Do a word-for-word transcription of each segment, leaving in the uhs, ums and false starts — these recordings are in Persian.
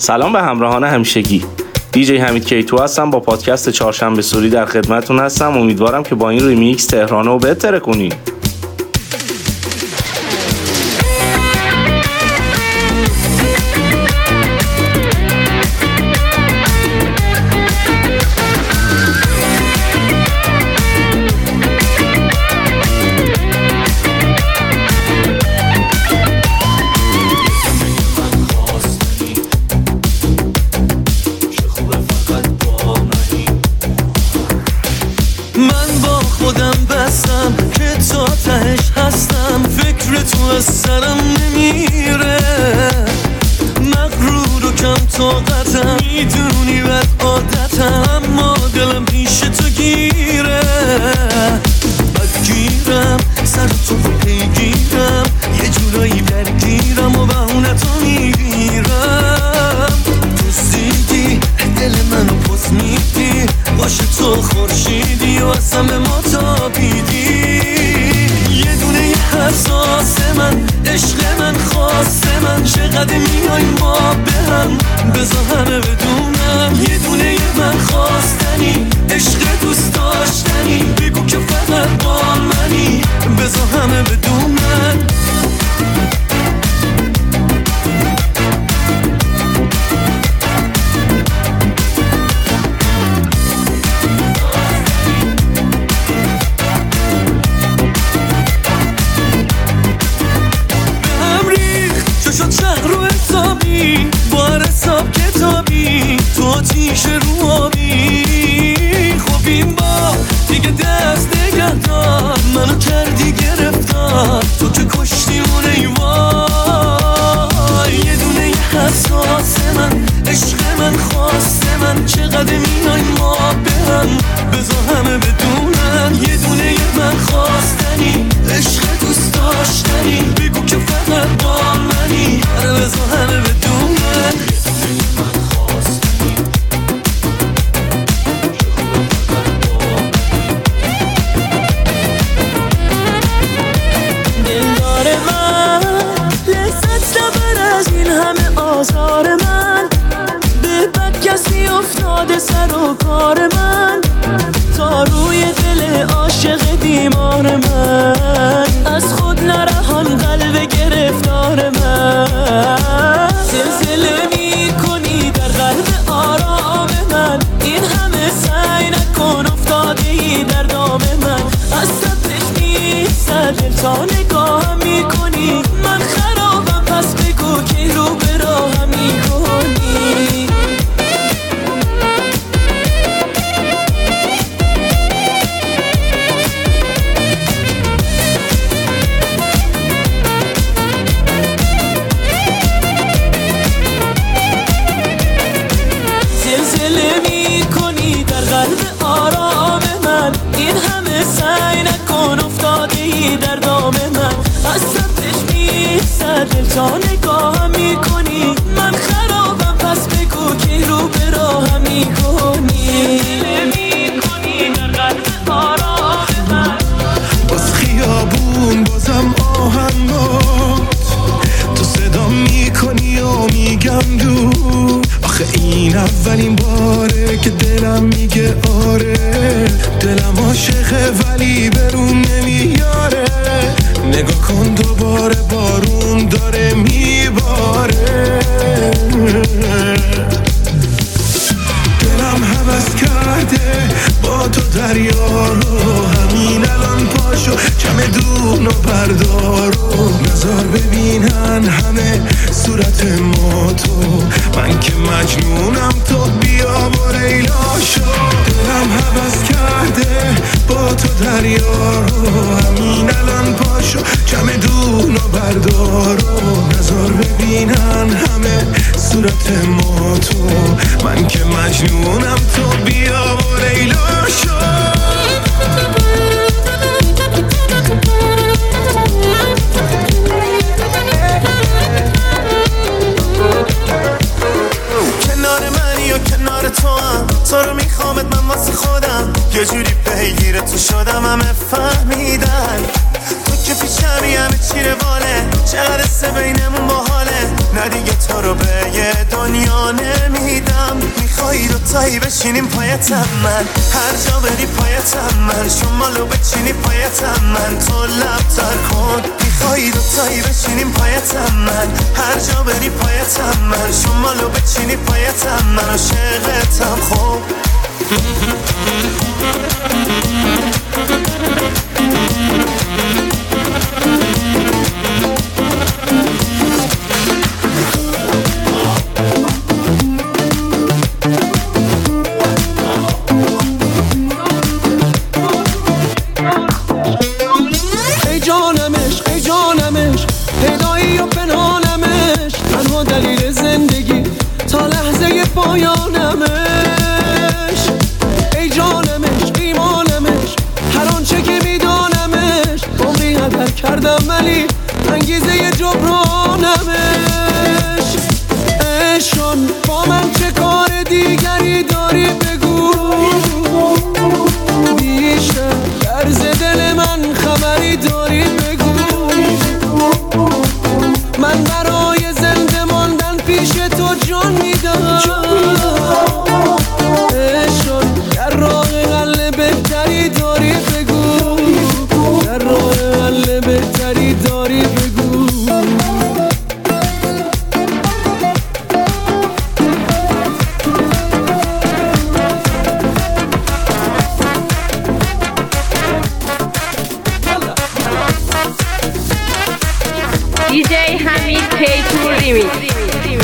سلام به همراهان همیشگی. دیجی حمید کیتو هستم، با پادکست چهارشنبه سوری در خدمتتون هستم. امیدوارم که با این ریمیکس تهرانه رو بهتر کنین. سرم نمیره مغرور و کم طاقتم، میدونی بد عادتم، اما دلم پیش تو گیره. بدگیرم سر تو رو پیگیرم، یه جورایی درگیرم و بهونه تو میگیرم. تو زیدی دل منو پس میدی، باشه تو خورشیدی و اصلا به ما تابیدی. یه دونه یه حساس من، عشق من، خواست من، چقدر میای ما به هم، بذار همه بدونم. یه دونه یه من خواستنی، عشق دوست داشتنی، بگو که فقط با منی، بذار همه بدونم. بار حساب کتابی تو آتیش رو آبی، خب این با دیگه دست نگه دار، منو کردی گرفتار، تو که کشتی اون ایوای. یه دونه یه حساس من، عشق من، خواست من، چقدر میای ما به هم، بذار همه بدونن. یه دونه یه من خواستنی، عشق دوست داشتنی، بگو که فقط با منی، آره بذار همه بدونن. آزار من به بد کسی افتاده سر و کار من، تا روی دل عاشق بیمار من، از خود نرهان قلب گرفتار من. زلزله می کنی در قلب آرام من، این همه سعی نکن افتادی در دام من. از صدش می‌سد دل تا نگاهم می کنی، من خرابم پس بگو که رو به راهم می کنی. زلزله می کنی در قلب آرام من، این همه سعی نکن افتادی در دام من. از سمتش می‌سد دل تا نگاهم می کنی، من خرابم پس بگو که رو به راهم می کنی. زلزله می کنی در قلب آرام من، باز خیابون بازم آهنگات، تو صدا می کنی و میگم دور. آخه این اولین باره که دلم میگه آره، دلم عاشقه ولی برون نمیاره. نگاه کن دوباره بارون داره میباره، دلم هوس کرده با تو دریا رو، همین الان پاشو کم دون و بردارو، نظر ببینن همه صورت ما تو، من که مجنونم تو بیا و لیلا شو. دلم هوس کرده با تو دریا رو، همین الان پاشو کم دون و بردارو، نظر ببینن همه صورت ما تو، من که مجنونم تو بیا و لیلا شو. کنار منی و کنار تو هم، تو رو میخوامت من واسه خودم، یه جوری پیگیر تو شدم همه فهمیدن. تو که پیشمی همه چی رواله، چقدر سه بینمون باحاله، نه دیگه تو رو به یه دنیا دوتایی بشینیم پایتم من، هر جا بری پایتم من، شمالو بچینی پایتم من، تو لب تر کن میخوایی دوتایی بشینیم پایتم من، هر جا بری پایتم من، شمالو بچینی پایتم من، عاشقتم خوب. ای جانمش ای جانمش پیدایی و پنهانمش، تنها دلیل زندگی تا لحظه پایانمش. ای جانمش ایمانمش هر آنچه که میدانمش، عمری هدر کردم ولی انگیزه جبرانمش. عشقان با من چه کار دیگری داری بگو، بیشتر درز دل من خبری داری بگو. من برای زنده ماندن پیش تو جان میدم. عشقان در راه حل بهتری داری بگو، در راه حل بهتری داری بگو. دیجی حمید کیتور ریمیکس.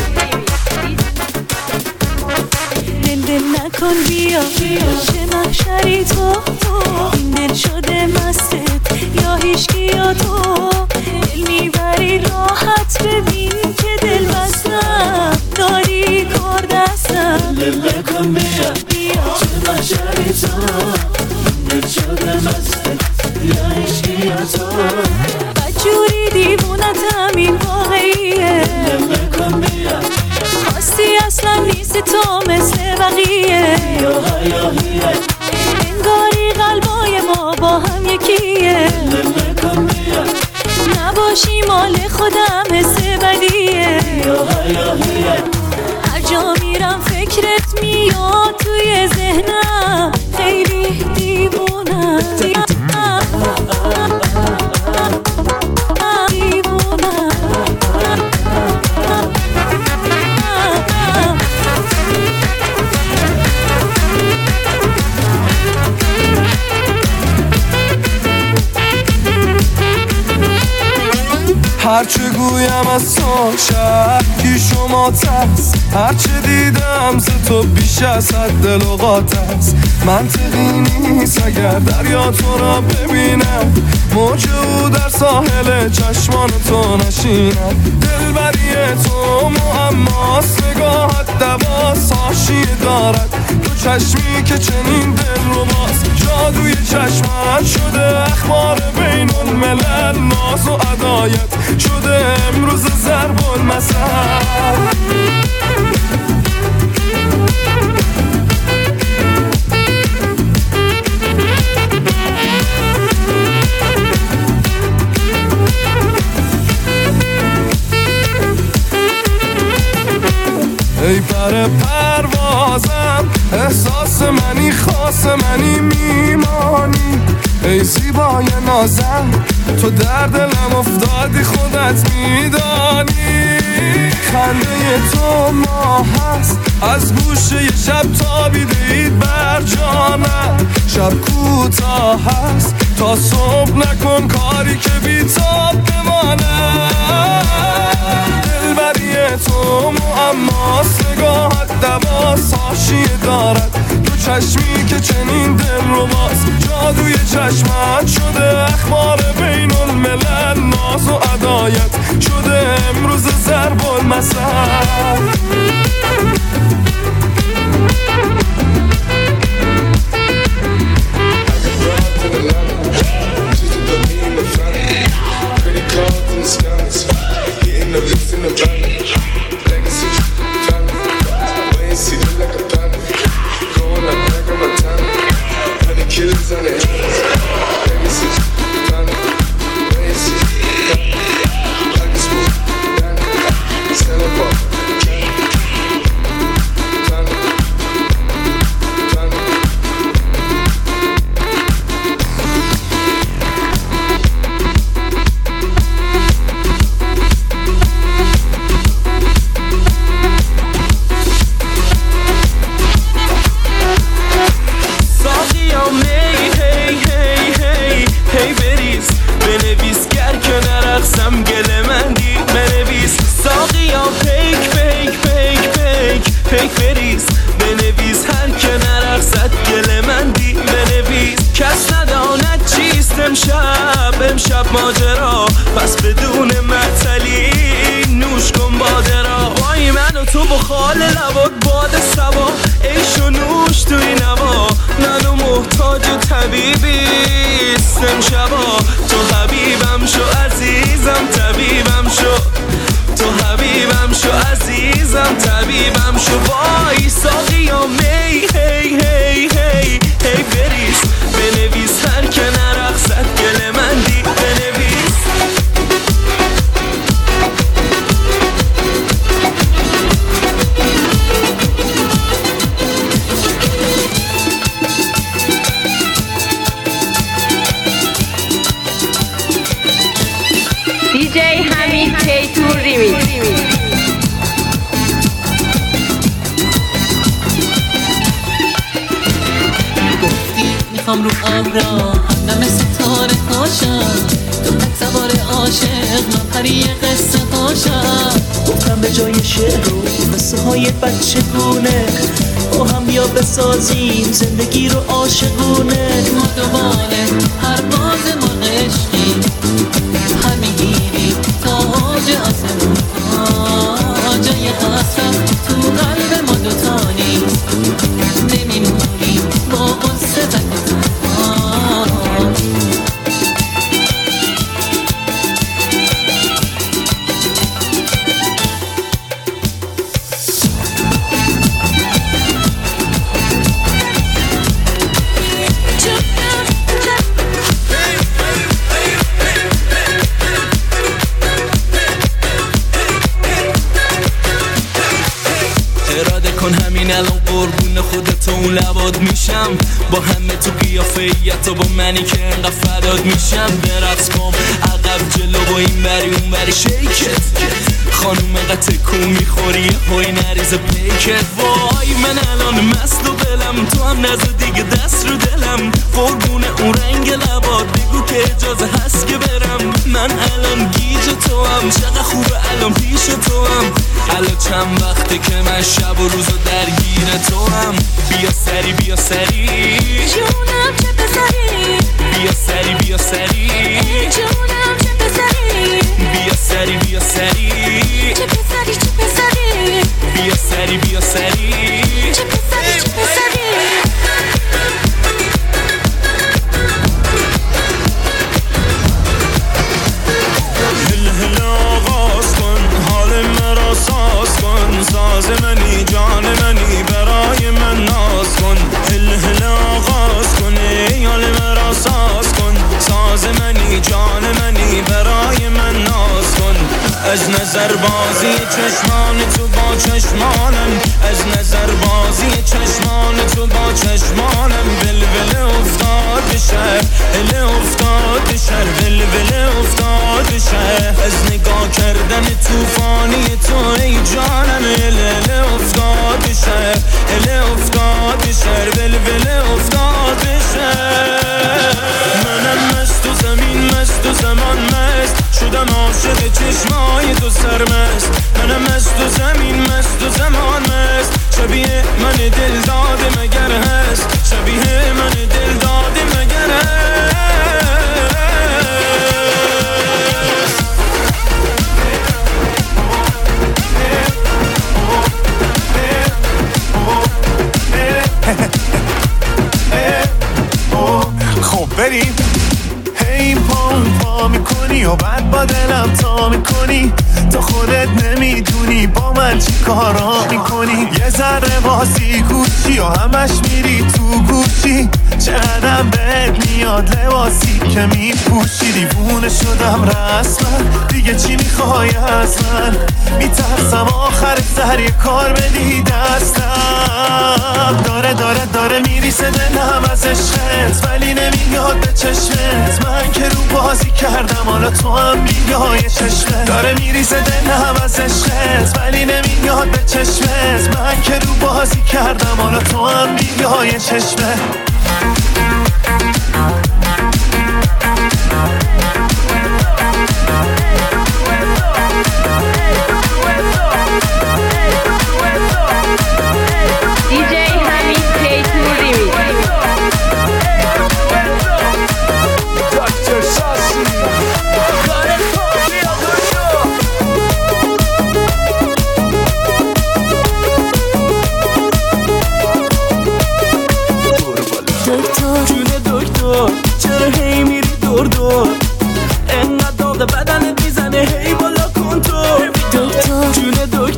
دل دل نکن بیا چه محشری تو، این دل شده مستت یا هیچکی یا تو. دل میبری راحت ببین که دل بستم، داری کار دستم. دل نکن بیا چه محشری تو، این دل شده مستت یا هیچکی یا تو. بدجوری دیوونتم این واقعیه، دل نکن بیا خواستی اصلا نیست تو مثل بقیه. انگاری قلبای ما با هم یکیه، نباشی مال خودم حس بدیه. هر جا میرم فکرت میاد توی ذهنم، خیلی دیوونم هرچه گویم از تو شکی شما تست، هرچه دیدم ز تو بیش از حد لغات است. منطقی نیست اگر دریا تو را ببینم، موج او در ساحل چشمان تو نشینم. دلبری تو معماست، نگاهت دواست، حاشیه دارد تو چشمی که چنین دل رو باز. جادوی چشمت شده اخبار بین الملل، ناز و عدایت شده امروز ضرب المثل. ای پر پروازم احساس منی، خاص منی میمانی. ای زیبای نازم تو در دلم افتادی خودت میدانی. خنده تو ماه هست از گوشه ی شب تابیدید بر جانم. شب کوتاه هست تا صبح نکن کاری که بی‌تاب بمانم. دلبری تو معماست، نگاهت دواست، حاشیه دارد تو چشمی که چنین دل رو باز. جادوی چشمت شده اخبار بین الملل، ناز و عدایت شده امروز ضرب المثل. ماجرا، پس بدون معطلی نوش کن باده را. وای من و تو با خال لبات باد سبا، عیش و نوش توی نوا، منو محتاج طبیبی سم شبا. تو حبیبم شو عزیزم طبیبم شو، تو حبیبم شو عزیزم طبیبم شو. وای ساقیا می هی هی هی هی بریز، بنویس هر که نرقصد گل من دی بنویس. دی جی حمید کیتور ریمیکس. میخوام رو ابرا همدم ستاره هاشم، تو تک سوار عاشق من پری قصه هاشم. گفتم به جای شعر رو قصه های بچه گونه، با هم بیا بسازیم زندگی رو عاشقونه. ما دوباره هر باز ما عشقی، هر میگیری تاج آسمون ها، جای حسرت تو قلب ما دوتا نیست، نمیمونی با قصه تک. الان قربون خودت اون لباد میشم، با همه تو قیافیت و با منی که انقدر فداد میشم. برقص کن عقب جلو با این بری اون بری شیکت، خانوم قطع کون میخوری هوی نریز پیکت. وای من الان مست و دلم، تو هم نزد دیگه دست رو دلم، قربون اون رنگ لباد بگو که اجازه هست که برم. من الان گیج تو هم، چقدر خوبه الان پیش تو هم. الان چند وقته که من شب و روزو درگیر تو هم. بیا سری بیا سری جونم چه پسری، بیا سری بیا سری جونم چه پسری، بیا سری بیا سری چه پسری چه پسری، بیا سری بیا سری چه پسری چه پسری. هل هل آغاز کن حال مرا ساز کن، ساز منی جان منی برای من ناز کن. هل هل آغاز کن حال مرا ساز کن، ساز منی جان منی برای من ناز کن. از نظر بازی چشمان تو با چشمانم، از نظر بازی چشمان تو با چشمانم. ولول افتاد شهر هل افتاد شهر، ولول افتاد شهر. از نگاه کردن توفانی تو ای جانم، هل هل افتاد شهر هل افتاد شهر، ولول افتاد شهر. منم مست و زمین مست و زمان مست، شدم عاشق چشمای تو سرمست. منم مست و زمین مست و زمان مست، شبیه من دل داده مگر هست، شبیه من دل داده مگر هست. خب بریم. هی پا پا میکنی و بعد با دلم تا میکنی، تو خودت نمیدونی با من چی کارا میکنی. یه ذره بازی گوشی و همش میری تو گوشی، چقدرم بهت میاد لباسی که میپوشی. دیوونه شدم رسما، دیگه چی میخوای از من؟ میترسم آخر سر یه کار بدی دستم. داره داره داره میریسه دلم از عشقت، ولی نمیاد به چشمت. من که رو بازی کردم حالا تو هم بیای چشمت. داره میریسه دلم از عشقت، ولی نمیاد به چشمت. من که رو بازی کردم حالا تو هم بیای چشمت. دی جی حمید کیتور ریمیکس. دکتر شاسی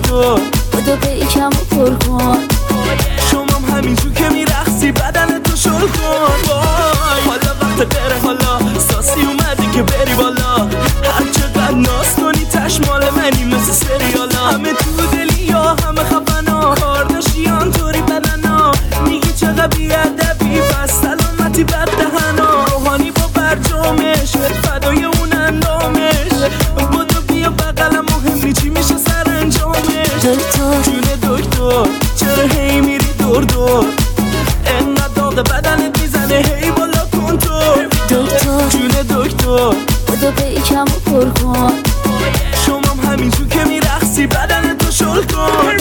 دکتر بدو پیکم و پر کن شمام همینجور که میرقصی بدن تو شل کن وای حالا وقت بره حالا ساسی اومدی که بری بالا هر چقدر ناز کنی تش مال منی مثل سریالا همه تو دلی یا همه خفنا کارداشیان طوری بدنا میگی چقدر بیادبی پس سلامتی بد دهنا روحانی با برجامش فدای اون اندامش بدو بیا بقلم مهمی چی میشه سر انجامش دکتر جون دکتر چرا هی میری دور دور انقدر داغ بدنت میزنه هی بالا کن تو دکتر جون دکتر بدو پیکم و پر کن شمام همینجور که میرقصی بدن تو شل کن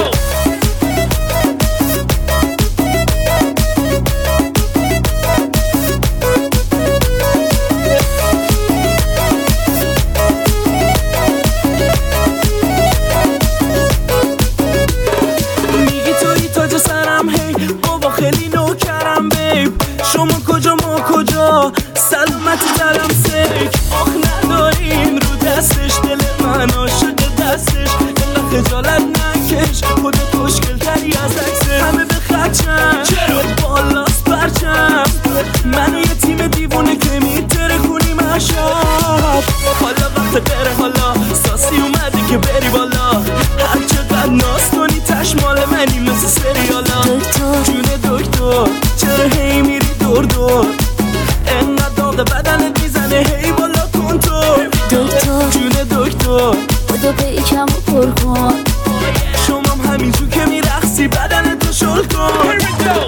میگی توی تاج سرم هی بابا خیلی نوکرم بیب شما کجا ما کجا سلامتی دلم سیک آخ نداریم رو دستش دل من عاشق دستش اینقدر خجالت نکش خودت خوشگل تری از عکسه همه به خدشم چرا بالاست برچم منو یه تیم دیوونه که میتره کنیم عشب حالا وقت بره حالا ساسی اومدی که بری بالا هر چقدر ناز کنی تش مال منی مثل سریالا دکتر جون دکتر چرا هی میری دور دور انقدر داغ بدنت میزنه هی بالا کن تو دکتر جون دکتر بدو پیکم و پر کن شمام همینجور که میرقصی بدن تو شل کن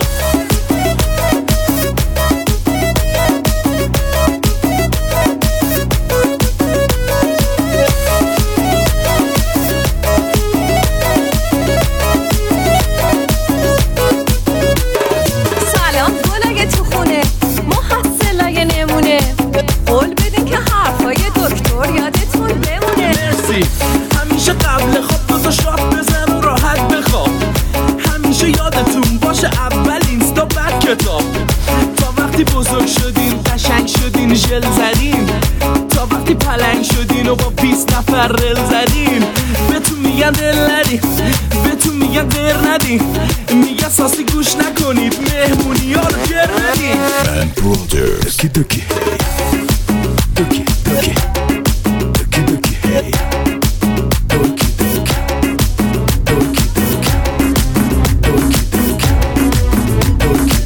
سلام گلای تو خونه محصلای نمونه قول بدین که حرفای دکتر یادتون بمونه مرسی همیشه قبل خواب دو تا شات بزن و راحت بخواب همیشه یادتون باشه اول اینستا بعد کتاب تا وقتی بزرگ شدین قشنگ شدین ژل زدین تا وقتی پلنگ شدین و با بیست نفر رل زدین بهتون میگن دل ندین بهتون میگن غیر ندین میگن ساسی گوش نکنید مهمونی ها رو گر ندین And brothers Doki doki hey Doki doki Doki doki hey Doki doki Doki doki Doki doki Doki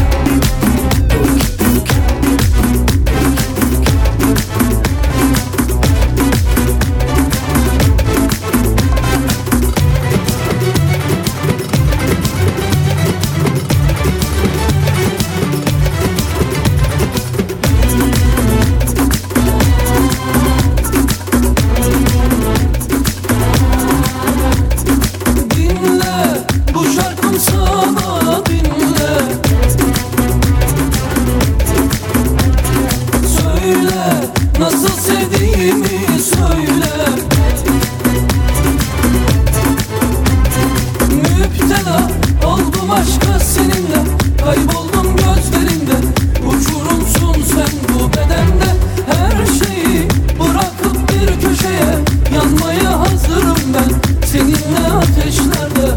Dinle bu şarkım sana dinle Söyle nasıl sevdiğimi söyle Müptela oldum aşka seninle Kayboldum gözlerinde Uçurumsun sen bu bedende Her şeyi bırakıp bir köşeye Yanmaya hazırım ben Seninle ateşlerde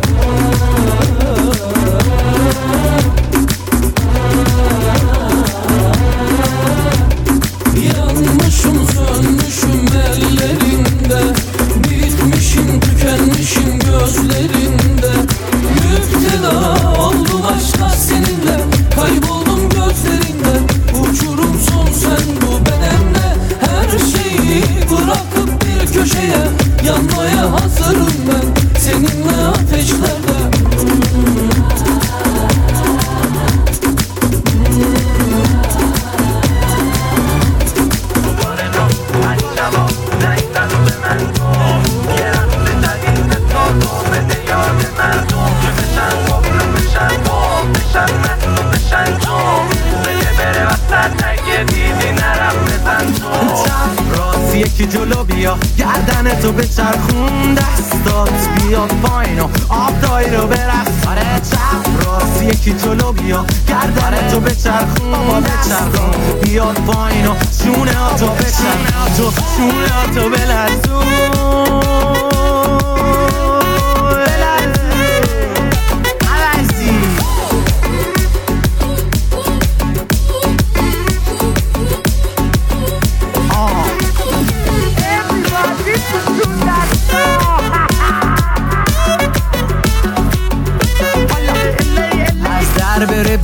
Yanmışım sönmüşüm ellerinde Bitmişim tükenmişim gözlerinde Müptela oldum aşka seninle Kayboldum gözlerinde Uçurumsun sen bu bedende Her şeyi bırakıp bir köşeye Yanmaya hazırım ben Seninle ateşlerde یکی جلو بیا گردن تو به چرخون دستات بیاد پایین و آب دایی رو برقص آره چپ راست یکی جلو بیا گردن تو به چرخون بابا به چرخون بیاد پایین و شونه ها تو به چرخون شونه ها تو بلرزون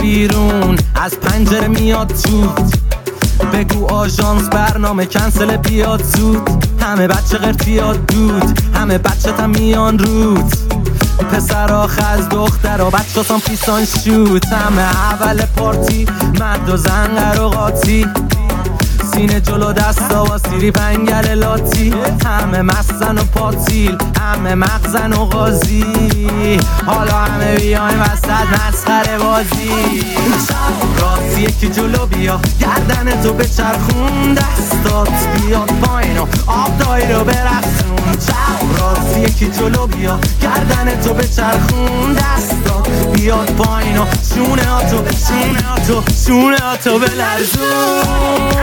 بیرون از پنجره میاد تو، بگو آژانس برنامه کنسل بیاد زود. همه بچه قرتیاد دود، همه بچه تا میان رود، پسرا خز دخترا بچه تام پیسان شود. همه اول پارتی مرد و زن قراقاتی، سینه جلو دستا و سیری پنگل لاتی. همه مستن و پاتیل، همه مغزن و غازی، حالا همه بیایم وسط مسخره بازی. راستی یکی جلو بیا گردن تو بچرخون، دستات بیاد پایین و آب دایی رو برسون. چپ راستی یکی جلو بیا گردن تو بچرخون، دستات بیاد پایین و شونه ها تو شونه ها تو شونه ها تو بلرزون.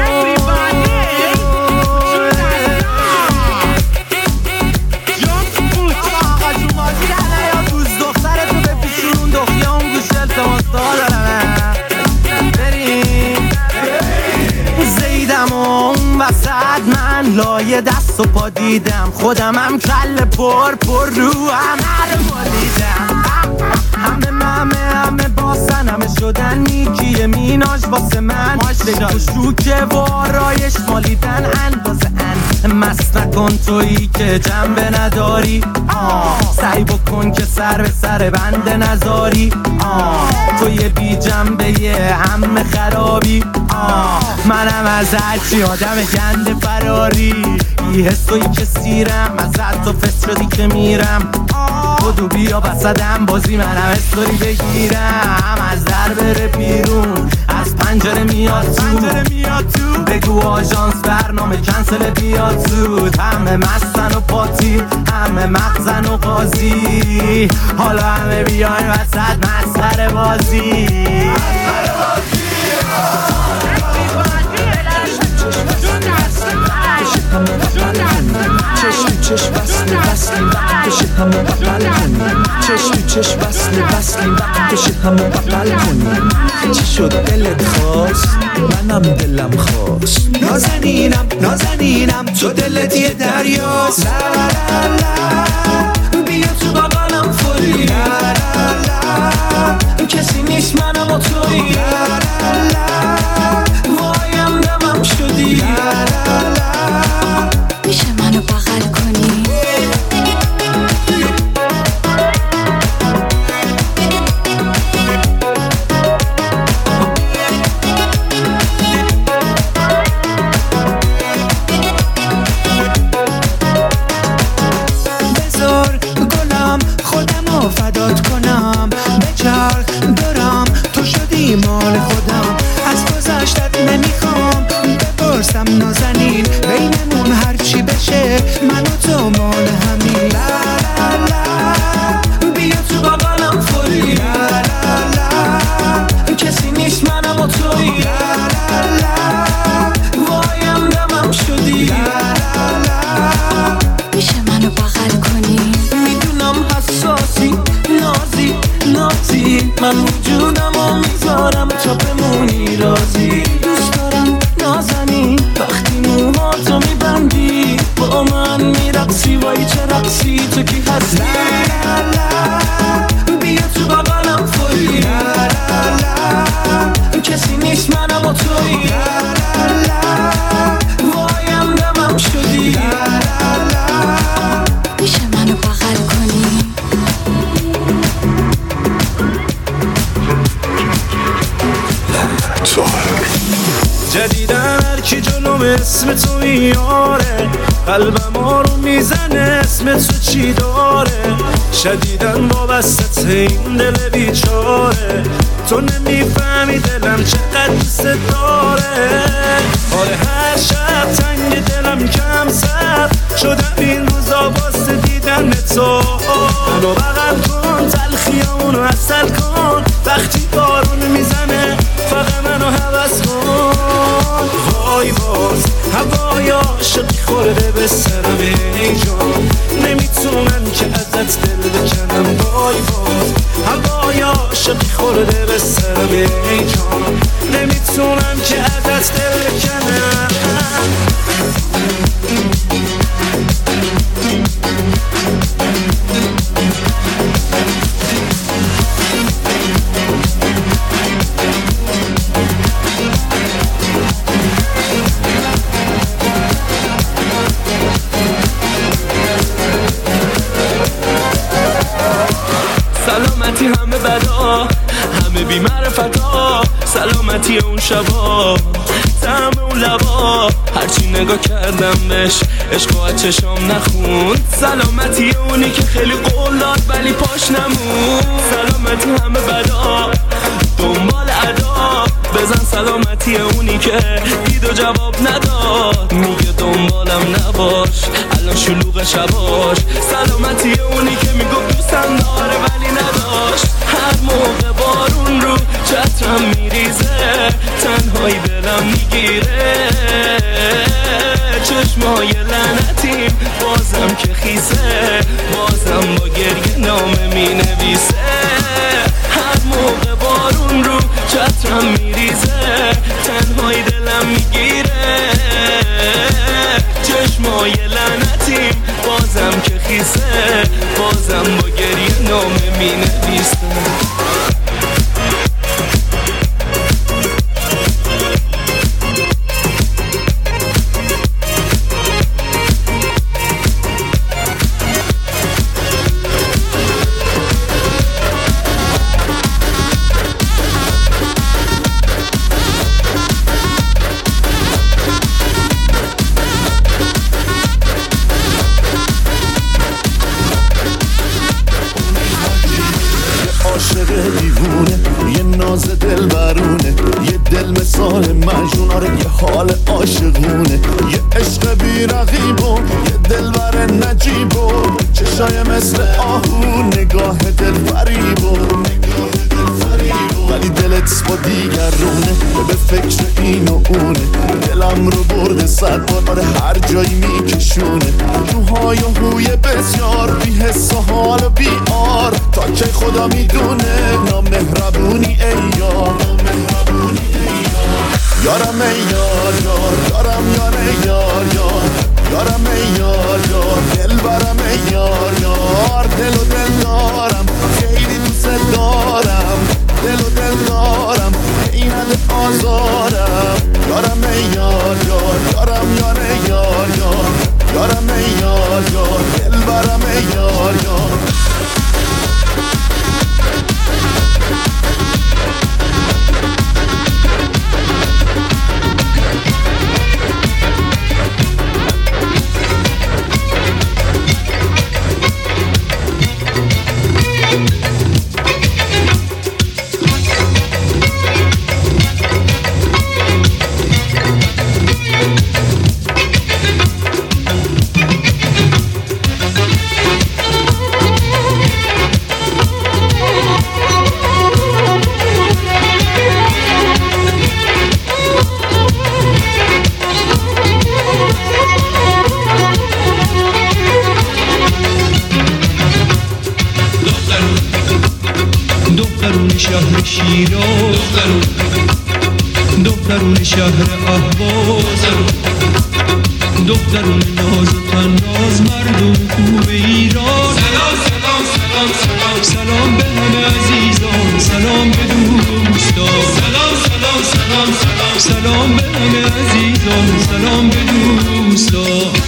زیدم و اون وسط من لایه دست و پا دیدم، خودم هم کل پر پر رو هم هر پا دیدم. همه همه همه باسن همه شدن میکیه میناش واسه من، بگو شوکه و آرایش مالیدن اندازه ان. مست نکن تویی که جنبه نداری، سعی بکن که سر به سر بنده نذاری. توی بی جنبه یه همه خرابی، منم از هرچی آدم گنده فراری. یه حسوی که سیرم ازت تو فست شدی که میرم، خودو بیا بسدم بازی منم استوری بگیرم. از در بره بیرون از پنجره میاد تو، بگو آژانس برنامه کنسل بیاد زود. همه مستن و پاتی، همه مغزن و قاضی، حالا همه بیاین وسط مسخره بازی. چشم تو چشم وصلی وصلی وقتشه همو بغل کنیم، چشم تو چشم وصلی وصلی وقتشه همو بغل کنیم. چی شد دلت خواست منم دلم خواست، نازنینم نازنینم تو دلت یه دریاست. لا لا لا بیا تو بغلم فوری، لا لا لا کسی نیست منم و توی، لا لا لا وایم دمم شدی، لا لا لا میشه منو بغل کنی؟ بذار گلم خودمو فدات کنم، بچرخ دارم تو شدی مال خودم. از گذشتت نمیخوام بپرسم نازنین، بینمون هرچی بشه من و تو مال همین. لا لا لا بیا تو بغلم فوری، لا لا لا کسی نیست منم و توی، لا لا لا وایم دمم شدی، لا لا لا میشه منو بغل کنی؟ میدونم حساسی نازی نازی، من وجودم رو میذارم تا بمونی رازی. دوست دارم نازنی وقتی موهاتو میبندی، با من میرقصی وای چه رقصی تو کی هستی. لا لا لا بیا تو بغلم فوری، لا لا لا کسی نیست منم و توی، لا لا لا وایم دمم شدی، لا لا لا میشه منو بغل کنی؟ جدیدن هرکی جلوم اسم تو میاره، قلبم رو میزنه اسم تو چی داره. شدیدن وابسته این دل بیچاره، تو نمیفهمی دلم چقدر دوست داره. آره هر شب تنگ دلم کم سر شدم این روزا واسه دیدن تو. منو بغل کن تلخیامونو عسل کن، وقتی بارون میزنه فقط منو هوس کن. وای باز هوای عاشقی خورده به سرم ای جان، نمیتونم که ازت دل بکنم. وای باز هوای عاشقی خورده به سرم ای جان، نمیتونم که ازت دل بکنم. همه بی معرفتا، سلامتی اون شبا، طعم اون لبا، هرچی نگاه کردم بهش عشق و چشام نخوند. سلامتی اونی که خیلی قول داد ولی پاش نمون. سلامتی همه بدا دنبال ادا، بزن سلامتی اونی که دید و جواب نداد. میگه دنبالم نباش الان شلوغ شباش. سلامتی اونی که میگفت دوستم داره ولی نداشت. هر موقع بارون رو چترم میریزه، تنهایی دلم میگیره. چشمای لعنتیم بازم که خیسه، بازم با گریه نامه مینویسه. هر موقع بارون رو چترم میریزه، تنهایی دلم میگیره. چشمای لعنتیم بازم که خیسه، بازم با گریه نامه مینویسه. حال عاشقونه، یه عشق بی رقیب و یه دلبر نجیب و چشای مثل آهو، نگاه دل فریب و ولی دلت با دیگرونه، به فکر این و اونه. دلم رو برده صد بار هر جایی میکشونه. روهای و هوی بسیار بی حس و حال و بی آر، تا که خدا میدونه نامهربونی ای یار. یارم ای یار یار، یارم یار ای یار یار، یارم ای یار یار، دل برم ای یار یار. دل و دل دارم خیلی دوست دارم، دل و دل دارم این نده آزارم. یارم ای یار یار، یارم یار ای یار یار، یارم ای یار یار، دل برم ای یار یار. شهر شیراز، دخترون شهر اهواز، دخترون ناز و تناز، مردم خوب ایران. سلام سلام سلام سلام سلام به همه عزیزان، سلام به دوستان. سلام سلام سلام سلام سلام به همه عزیزان، سلام به دوستان.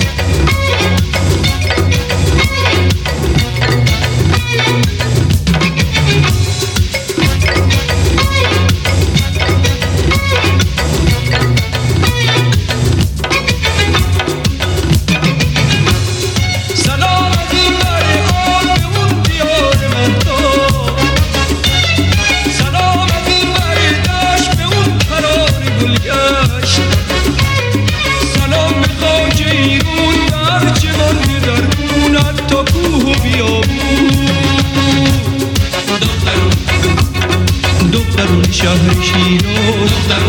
شهر شیراز،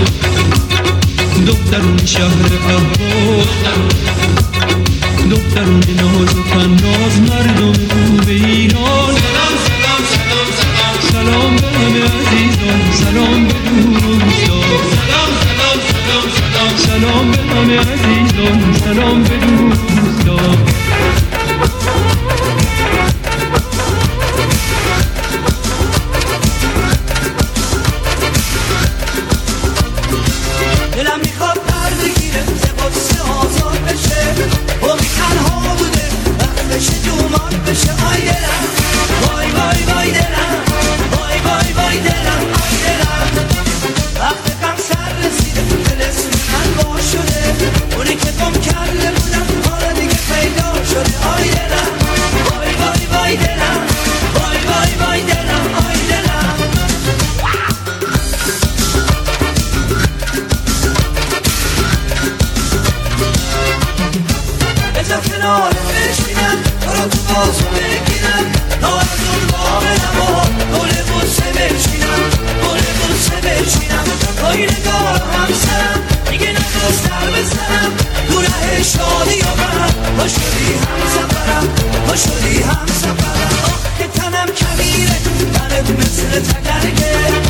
دخترون شهر اهواز، دخترون ناز و تناز، مردم خوب ایران. سلام سلام سلام سلام سلام به همه عزیزان، سلام به دوستان. سلام سلام سلام سلام سلام به همه عزیزان، سلام به دوستان. دلم میخواد پر بگیره یه قصه آزاد بشه، باقی تنها بوده وقتش جومان بشه. آی دلم وای وای وای دلم، وای وای وای دلم، لبت مثل تگرگه